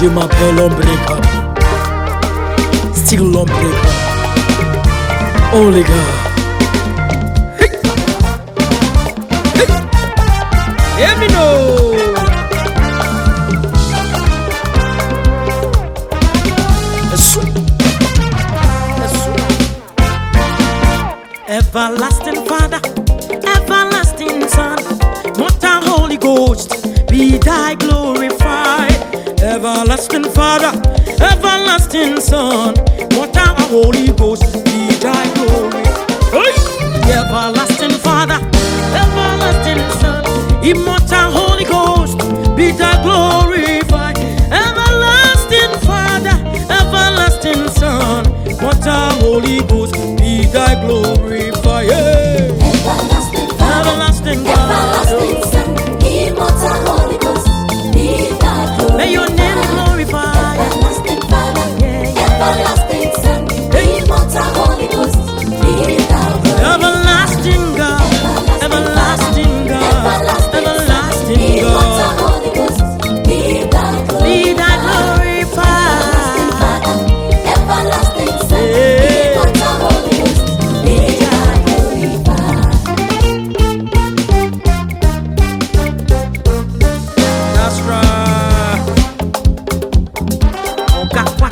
Je m'appelle Ombreka. Still Ombreka. Oh les gars. Hey. Hey. Emino. Everlasting Father, everlasting Son, Mortal Holy Ghost, be thy glorified. Everlasting Father, everlasting Son, Mortal Holy Ghost, be thy glory. Everlasting Father, everlasting Son, Immortal Holy Ghost, be thy glorified. Everlasting Father, everlasting Son, Mortal Holy Ghost, be thy glorified. Everlasting Father, Everlasting God, everlasting Son, Immortal Holy Ghost, be thy glory. may your name glorify. Everlasting Father, everlasting Son, Immortal Holy Ghost, be thy glory. Everlasting God, everlasting God, everlasting Immortal God, Holy Ghost, be thy glory. be thy Everlasting glorified. Father, everlasting Son, Immortal Holy Ghost, be thy glorified. That's right. Oh, God, what?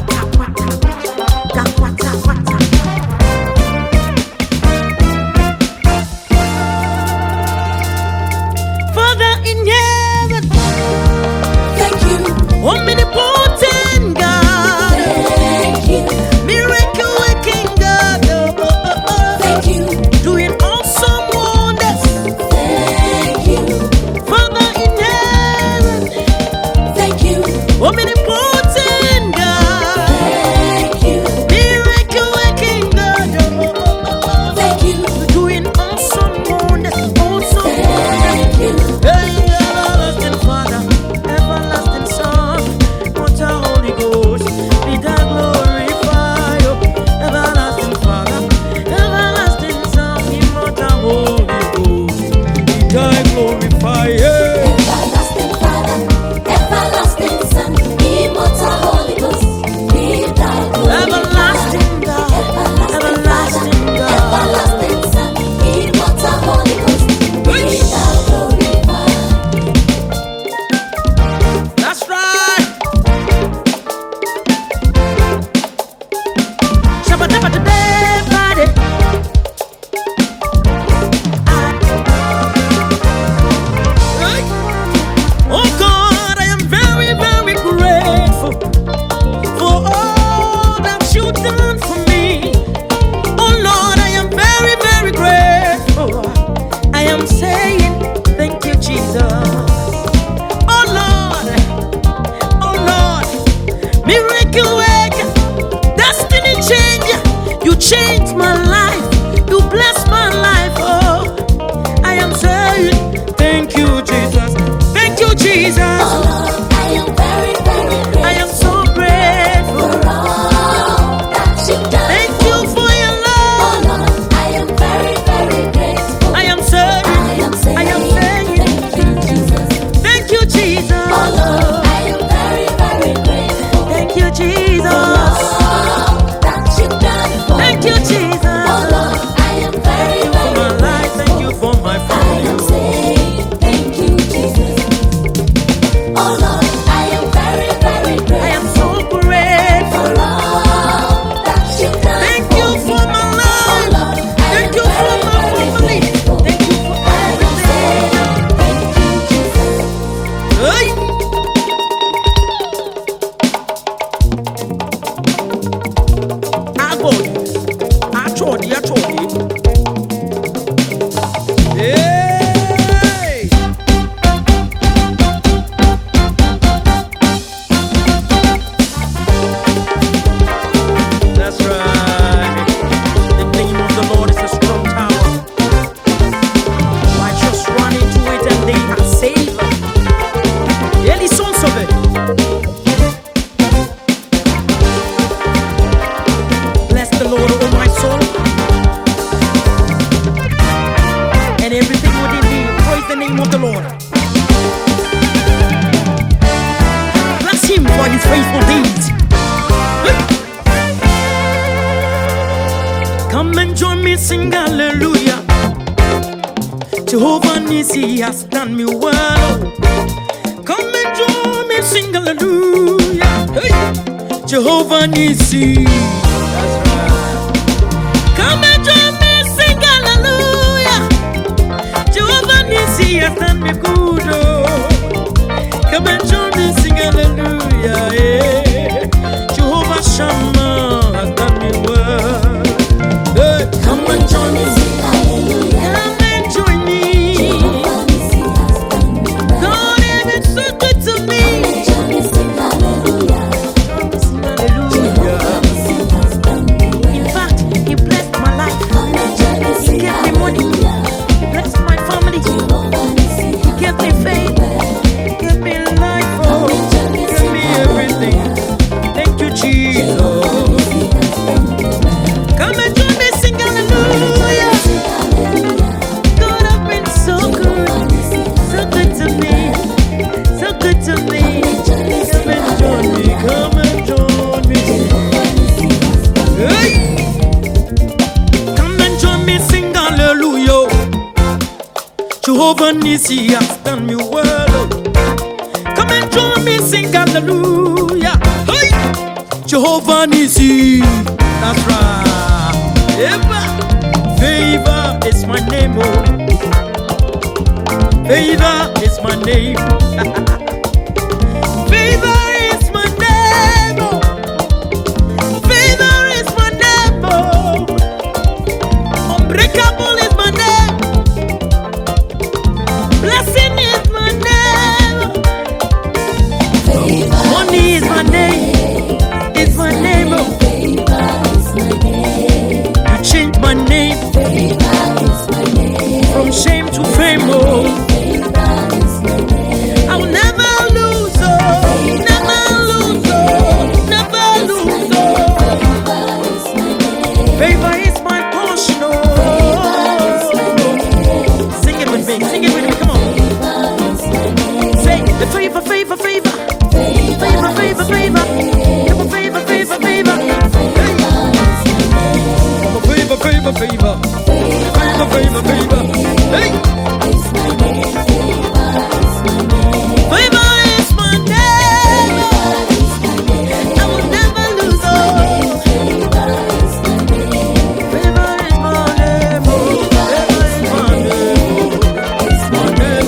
Father in heaven, Thank you, omnipotent God, thank you, miracle working God, thank you, doing awesome wonders. thank you, Father in heaven, thank you, omnipotent God, thank you, miracle working God, thank you, doing awesome wonders, awesome wonders. thank you. Hey, everlasting Father, everlasting Son, Mortal Holy Ghost, be thou glorified. Oh, everlasting Father, everlasting Son, Immortal Holy Ghost, be thou glorified. Yeah. Everlasting Father, everlasting Son, Immortal Holy Ghost, be thy glory. Everlasting God, everlasting God. Everlasting Son, Immortal Holy Ghost, be thou glorified. That's right. Shabba-dabba-da-ba-ba-da. Oh, his faithful deeds. Come and join me, sing hallelujah. Jehovah Nissi has done me well. Come and join me, sing hallelujah. Hey. Jehovah Nissi. That's right. Come and join me, sing hallelujah. Jehovah Nissi has done me good. Oh. Come and join me, sing hallelujah. Yeah. Jehovah Shammah has done me well. Hey. Come and join me, sing hallelujah. Come and join me. Jehovah Nissi has done me well. God has been so good to me. Come and join me, sing hallelujah. Sing hallelujah. Jehovah Nissi has done me well. In fact, He blessed my life. Come and join me, He sing gave me money. hallelujah. He blessed my family. Jehovah Nissi He gave me faith. He gave me life. Oh, He gave me everything. Thank you, Jesus. Come and join me, sing hallelujah. God has been so good to me, so good to me. Come and join me, come and join me. Hey. Come and join me, sing hallelujah. Jehovah Nissi has done me well. Come and join me, sing hallelujah. Hey. Jehovah Nissi, that's right. Favor is my name, oh. Favor is my name. Favor is my name, oh. Favor is my name, oh. Unbreakable is my name. Blessing is my name. Money is my name. It's my name, oh. You changed my name from shame to fame, oh. I will never lose, oh. Never lose, oh. Never lose, oh. Favor is my portion, oh. Sing it with me, come on. Say the favor, favor, favor. Favor, favor, favor. Favor, favor, favor, favor. Favor, favor, favor. Favor, favor, favor. Hey! Favor is my name. I will never lose, oh. Favor is my name, oh. Favor is my name, oh. It's my name.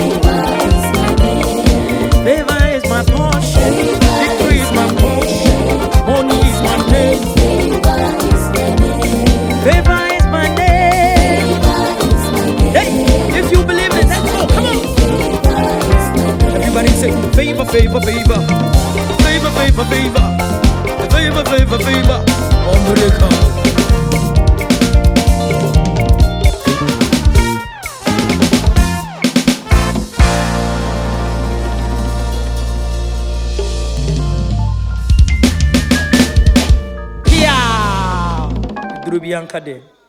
Favor is my portion. Victory is my portion. Money is my name. Favor is my name. Hey, if you believe it, let's go. Come on. Everybody say favor, favor, favor. Favor, favor, favor. Favor, favor, favor. America. Yeah. Bianca de.